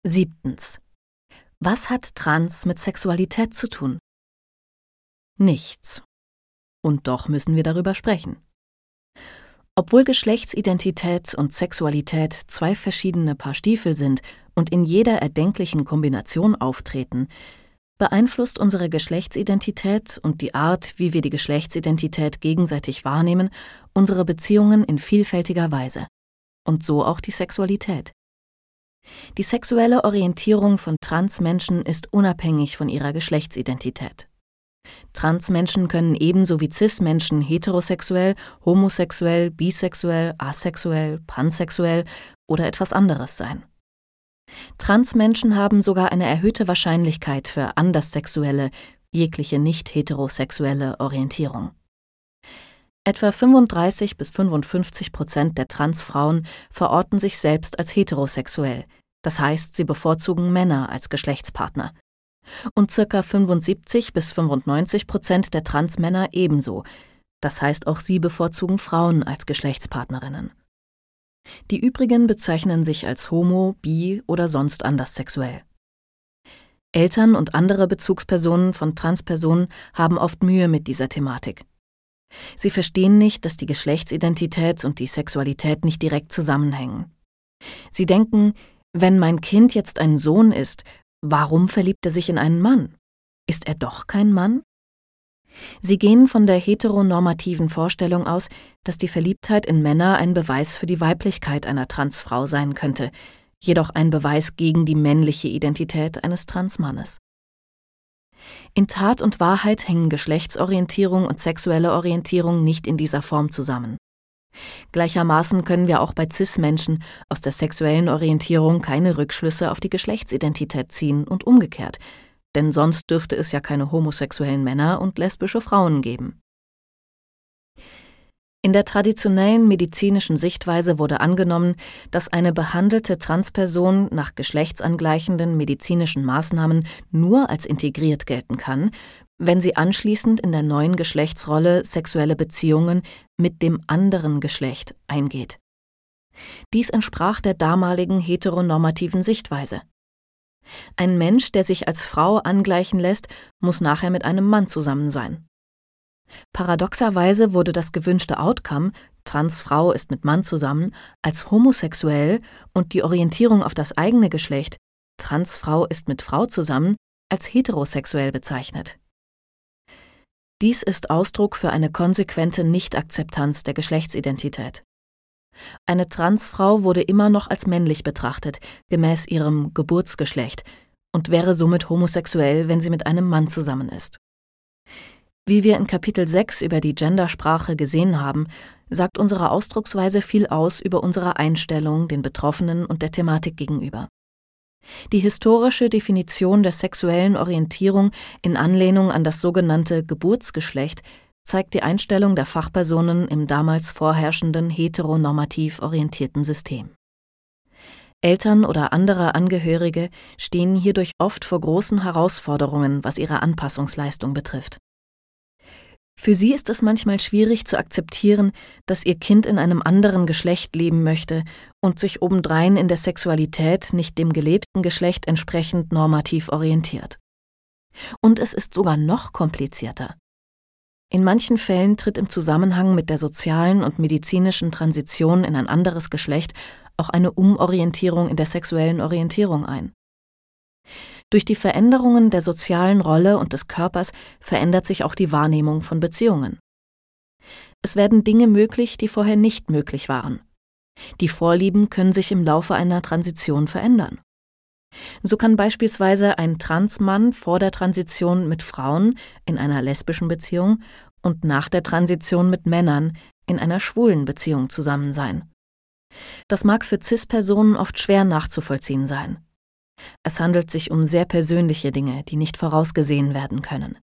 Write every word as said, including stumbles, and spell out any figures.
Siebtens. Was hat Trans mit Sexualität zu tun? Nichts. Und doch müssen wir darüber sprechen. Obwohl Geschlechtsidentität und Sexualität zwei verschiedene Paar Stiefel sind und in jeder erdenklichen Kombination auftreten, beeinflusst unsere Geschlechtsidentität und die Art, wie wir die Geschlechtsidentität gegenseitig wahrnehmen, unsere Beziehungen in vielfältiger Weise. Und so auch die Sexualität. Die sexuelle Orientierung von Transmenschen ist unabhängig von ihrer Geschlechtsidentität. Transmenschen können ebenso wie Cis-Menschen heterosexuell, homosexuell, bisexuell, asexuell, pansexuell oder etwas anderes sein. Transmenschen haben sogar eine erhöhte Wahrscheinlichkeit für anderssexuelle, jegliche nicht-heterosexuelle Orientierung. Etwa fünfunddreißig bis fünfundfünfzig Prozent der Transfrauen verorten sich selbst als heterosexuell, das heißt, sie bevorzugen Männer als Geschlechtspartner. Und ca. fünfundsiebzig bis fünfundneunzig Prozent der Transmänner ebenso, das heißt, auch sie bevorzugen Frauen als Geschlechtspartnerinnen. Die übrigen bezeichnen sich als homo, bi oder sonst anderssexuell. Eltern und andere Bezugspersonen von Transpersonen haben oft Mühe mit dieser Thematik. Sie verstehen nicht, dass die Geschlechtsidentität und die Sexualität nicht direkt zusammenhängen. Sie denken, wenn mein Kind jetzt ein Sohn ist, warum verliebt er sich in einen Mann? Ist er doch kein Mann? Sie gehen von der heteronormativen Vorstellung aus, dass die Verliebtheit in Männer ein Beweis für die Weiblichkeit einer Transfrau sein könnte, jedoch ein Beweis gegen die männliche Identität eines Transmannes. In Tat und Wahrheit hängen Geschlechtsorientierung und sexuelle Orientierung nicht in dieser Form zusammen. Gleichermaßen können wir auch bei Cis-Menschen aus der sexuellen Orientierung keine Rückschlüsse auf die Geschlechtsidentität ziehen und umgekehrt, denn sonst dürfte es ja keine homosexuellen Männer und lesbische Frauen geben. In der traditionellen medizinischen Sichtweise wurde angenommen, dass eine behandelte Transperson nach geschlechtsangleichenden medizinischen Maßnahmen nur als integriert gelten kann, wenn sie anschließend in der neuen Geschlechtsrolle sexuelle Beziehungen mit dem anderen Geschlecht eingeht. Dies entsprach der damaligen heteronormativen Sichtweise. Ein Mensch, der sich als Frau angleichen lässt, muss nachher mit einem Mann zusammen sein. Paradoxerweise wurde das gewünschte Outcome, Transfrau ist mit Mann zusammen, als homosexuell und die Orientierung auf das eigene Geschlecht, Transfrau ist mit Frau zusammen, als heterosexuell bezeichnet. Dies ist Ausdruck für eine konsequente Nichtakzeptanz der Geschlechtsidentität. Eine Transfrau wurde immer noch als männlich betrachtet, gemäß ihrem Geburtsgeschlecht, und wäre somit homosexuell, wenn sie mit einem Mann zusammen ist. Wie wir in Kapitel sechs über die Gendersprache gesehen haben, sagt unsere Ausdrucksweise viel aus über unsere Einstellung den Betroffenen und der Thematik gegenüber. Die historische Definition der sexuellen Orientierung in Anlehnung an das sogenannte Geburtsgeschlecht zeigt die Einstellung der Fachpersonen im damals vorherrschenden heteronormativ orientierten System. Eltern oder andere Angehörige stehen hierdurch oft vor großen Herausforderungen, was ihre Anpassungsleistung betrifft. Für sie ist es manchmal schwierig zu akzeptieren, dass ihr Kind in einem anderen Geschlecht leben möchte und sich obendrein in der Sexualität nicht dem gelebten Geschlecht entsprechend normativ orientiert. Und es ist sogar noch komplizierter. In manchen Fällen tritt im Zusammenhang mit der sozialen und medizinischen Transition in ein anderes Geschlecht auch eine Umorientierung in der sexuellen Orientierung ein. Durch die Veränderungen der sozialen Rolle und des Körpers verändert sich auch die Wahrnehmung von Beziehungen. Es werden Dinge möglich, die vorher nicht möglich waren. Die Vorlieben können sich im Laufe einer Transition verändern. So kann beispielsweise ein Transmann vor der Transition mit Frauen in einer lesbischen Beziehung und nach der Transition mit Männern in einer schwulen Beziehung zusammen sein. Das mag für Cis-Personen oft schwer nachzuvollziehen sein. Es handelt sich um sehr persönliche Dinge, die nicht vorausgesehen werden können.